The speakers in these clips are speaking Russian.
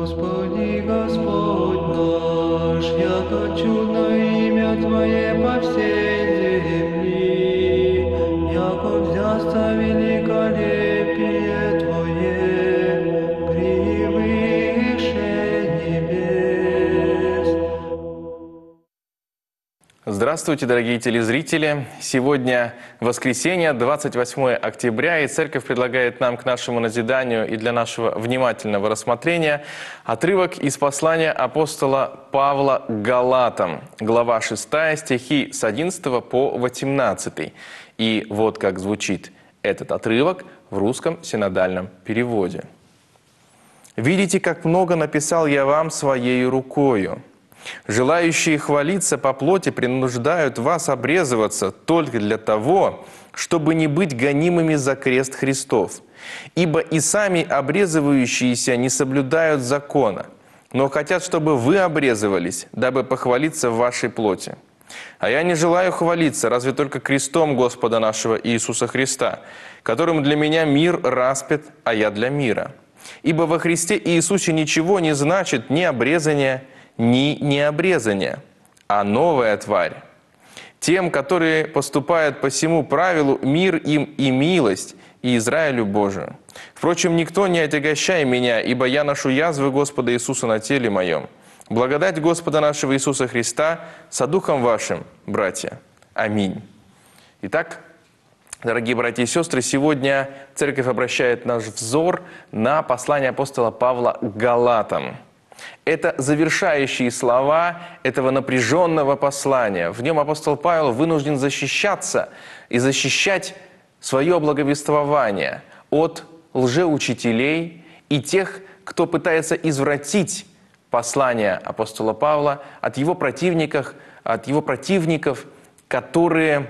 Господи, Господь наш, яко чудно имя Твое по всей земли, яко взясться великолепие Твое превыше небес. Здравствуйте, дорогие телезрители! Сегодня воскресенье, 28 октября, и Церковь предлагает нам к нашему назиданию и для нашего внимательного рассмотрения отрывок из послания апостола Павла к Галатам, глава 6, стихи с 11 по 18. И вот как звучит этот отрывок в русском синодальном переводе. «Видите, как много написал я вам своею рукою. Желающие хвалиться по плоти принуждают вас обрезываться только для того, чтобы не быть гонимыми за крест Христов. Ибо и сами обрезывающиеся не соблюдают закона, но хотят, чтобы вы обрезывались, дабы похвалиться в вашей плоти. А я не желаю хвалиться, разве только крестом Господа нашего Иисуса Христа, которым для меня мир распят, а я для мира. Ибо во Христе Иисусе ничего не значит ни обрезание, ни необрезание, а новая тварь. Тем, которые поступают по всему правилу, мир им и милость, и Израилю Божию. Впрочем, никто не отягощай меня, ибо я ношу язвы Господа Иисуса на теле моем. Благодать Господа нашего Иисуса Христа со Духом вашим, братья. Аминь». Итак, дорогие братья и сестры, сегодня Церковь обращает наш взор на послание апостола Павла к Галатам. Это завершающие слова этого напряженного послания. В нем апостол Павел вынужден защищаться и защищать свое благовествование от лжеучителей и тех, кто пытается извратить послание апостола Павла, от его противников, которые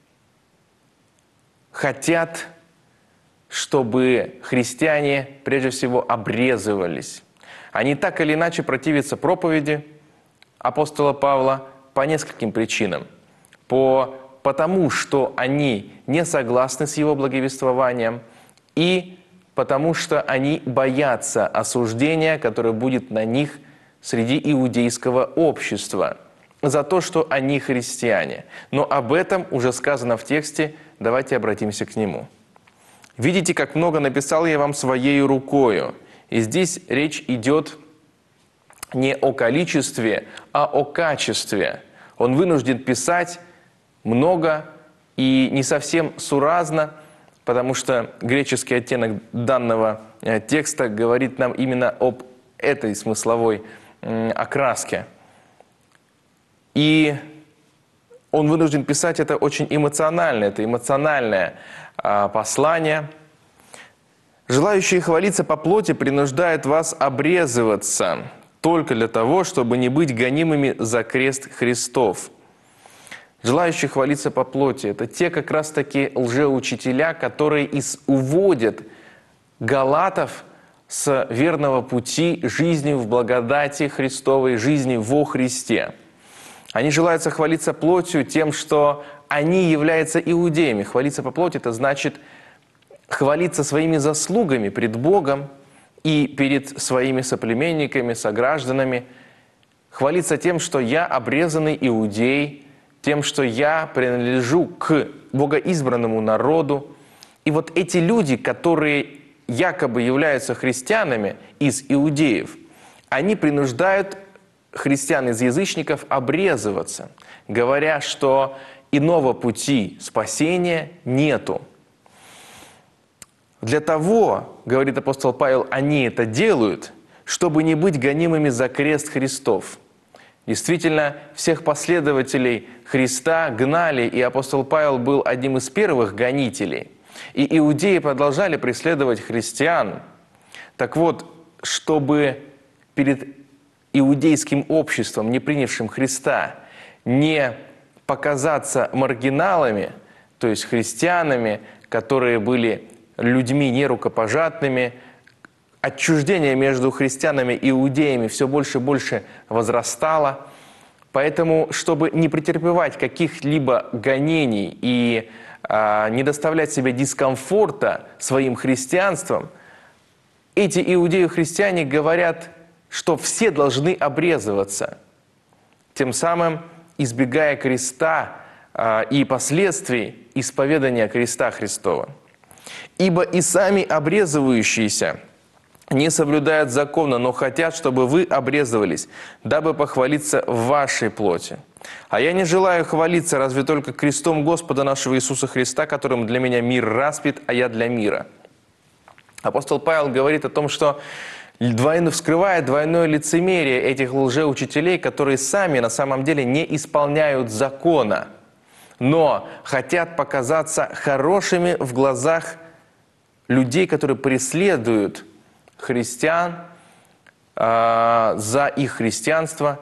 хотят, чтобы христиане прежде всего обрезывались. Они так или иначе противятся апостола Павла по нескольким причинам. Потому что они не согласны с его благовествованием, и потому что они боятся осуждения, которое будет на них среди иудейского общества за то, что они христиане. Но об этом уже сказано в тексте, давайте обратимся к нему. «Видите, как много написал я вам своею рукою». И здесь речь идет не о количестве, а о качестве. Он вынужден писать много и не совсем суразно, потому что греческий оттенок данного текста говорит нам именно об этой смысловой окраске. И он вынужден писать это очень эмоционально, это эмоциональное послание. Желающие хвалиться по плоти принуждают вас обрезываться только для того, чтобы не быть гонимыми за крест Христов. Желающие хвалиться по плоти – это те как раз-таки лжеучителя, которые уводят галатов с верного пути жизни в благодати Христовой, жизни во Христе. Они желают хвалиться плотью тем, что они являются иудеями. Хвалиться по плоти – это значит хвалиться своими заслугами пред Богом и перед своими соплеменниками, согражданами, хвалиться тем, что я обрезанный иудей, тем, что я принадлежу к богоизбранному народу. И вот эти люди, которые якобы являются христианами из иудеев, они принуждают христиан из язычников обрезываться, говоря, что иного пути спасения нету. Для того, говорит апостол Павел, они это делают, чтобы не быть гонимыми за крест Христов. Действительно, всех последователей Христа гнали, и апостол Павел был одним из первых гонителей. И иудеи продолжали преследовать христиан. Так вот, чтобы перед иудейским обществом, не принявшим Христа, не показаться маргиналами, то есть христианами, которые были людьми нерукопожатными, отчуждение между христианами и иудеями все больше и больше возрастало. Поэтому, чтобы не претерпевать каких-либо гонений и не доставлять себе дискомфорта своим христианством, эти иудеи-христиане говорят, что все должны обрезываться, тем самым избегая креста и последствий исповедания креста Христова. «Ибо и сами обрезывающиеся не соблюдают закона, но хотят, чтобы вы обрезывались, дабы похвалиться в вашей плоти. А я не желаю хвалиться разве только крестом Господа нашего Иисуса Христа, которым для меня мир распят, а я для мира». Апостол Павел говорит о том, что вскрывает двойное лицемерие этих лжеучителей, которые сами на самом деле не исполняют закона, но хотят показаться хорошими в глазах людей, которые преследуют христиан за их христианство,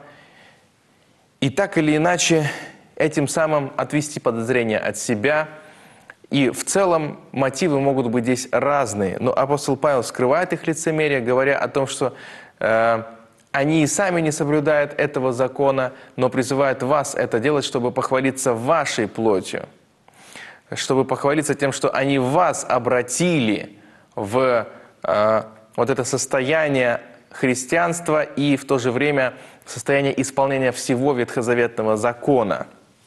и так или иначе этим самым отвести подозрения от себя. И в целом мотивы могут быть здесь разные. Но апостол Павел скрывает их лицемерие, говоря о том, что они и сами не соблюдают этого закона, но призывают вас это делать, чтобы похвалиться вашей плотью, чтобы похвалиться тем, что они вас обратили в вот это состояние христианства и в то же время состояние исполнения всего ветхозаветного закона.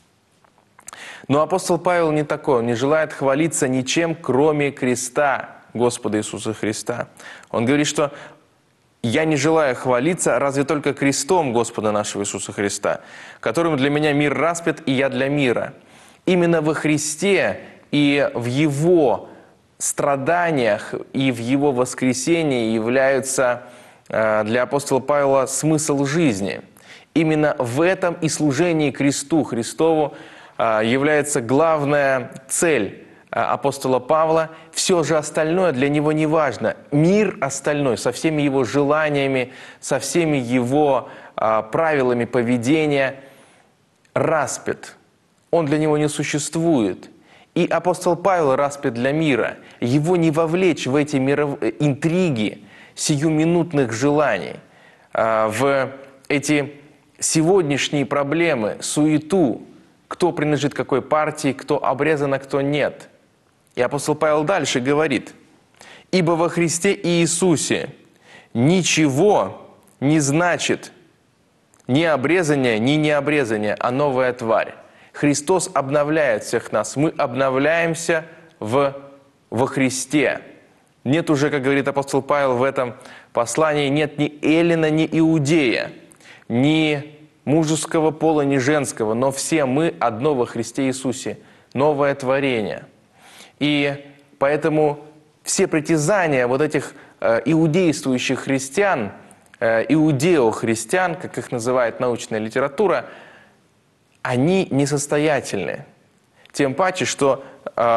Но апостол Павел не такой, он не желает хвалиться ничем, кроме креста Господа Иисуса Христа. Он говорит, что «я не желаю хвалиться разве только крестом Господа нашего Иисуса Христа, которым для меня мир распят, и я для мира». Именно во Христе и в Его страданиях, и в Его воскресении являются для апостола Павла смысл жизни. Именно в этом и служении кресту Христову является главная цель апостола Павла. Все же остальное для него не важно. Мир остальной, со всеми его желаниями, со всеми его правилами поведения, распят. Он для него не существует. И апостол Павел распят для мира. Его не вовлечь в эти интриги сиюминутных желаний, в эти сегодняшние проблемы, суету, кто принадлежит какой партии, кто обрезан, а кто нет. И апостол Павел дальше говорит: «Ибо во Христе Иисусе ничего не значит ни обрезание, ни необрезание, а новая тварь». Христос обновляет всех нас. Мы обновляемся во Христе. Нет уже, как говорит апостол Павел в этом послании, нет ни эллина, ни иудея, ни мужеского пола, ни женского, но все мы одно во Христе Иисусе, новое творение. И поэтому все притязания вот этих иудействующих христиан, иудео-христиан, как их называет научная литература, они несостоятельны. Тем паче, что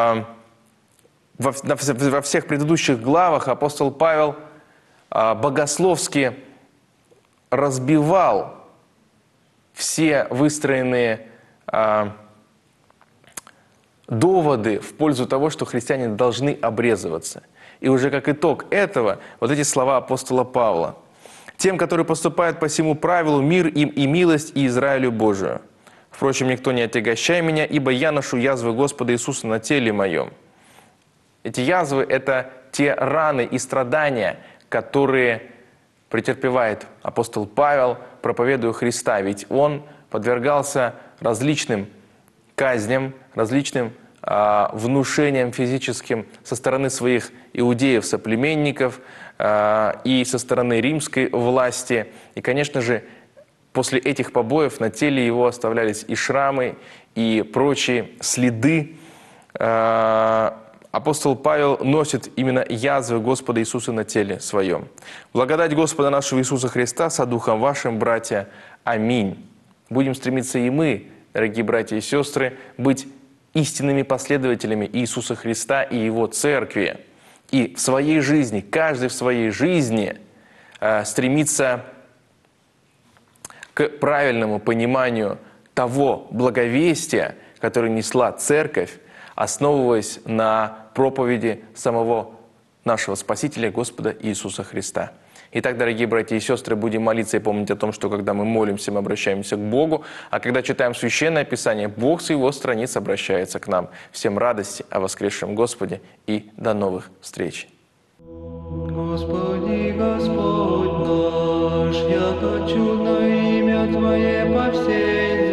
во всех предыдущих главах апостол Павел богословски разбивал все выстроенные доводы в пользу того, что христиане должны обрезываться. И уже как итог этого, вот эти слова апостола Павла: «Тем, которые поступают по всему правилу, мир им и милость, и Израилю Божию. Впрочем, никто не отягощай меня, ибо я ношу язвы Господа Иисуса на теле моем». Эти язвы – это те раны и страдания, которые претерпевает апостол Павел, проповедуя Христа. Ведь он подвергался различным казням, различным внушениям физическим со стороны своих иудеев-соплеменников и со стороны римской власти. И, конечно же, после этих побоев на теле его оставлялись и шрамы, и прочие следы. Апостол Павел носит именно язвы Господа Иисуса на теле своем. Благодать Господа нашего Иисуса Христа со Духом вашим, братья. Аминь. Будем стремиться и мы, дорогие братья и сестры, быть истинными последователями Иисуса Христа и Его Церкви. И в своей жизни, каждый в своей жизни стремиться к правильному пониманию того благовестия, которое несла Церковь, основываясь на проповеди самого нашего Спасителя, Господа Иисуса Христа. Итак, дорогие братья и сестры, будем молиться и помнить о том, что когда мы молимся, мы обращаемся к Богу, а когда читаем Священное Писание, Бог с Его страниц обращается к нам. Всем радости о воскресшем Господе и до новых встреч! Господи, Господь наш, по всей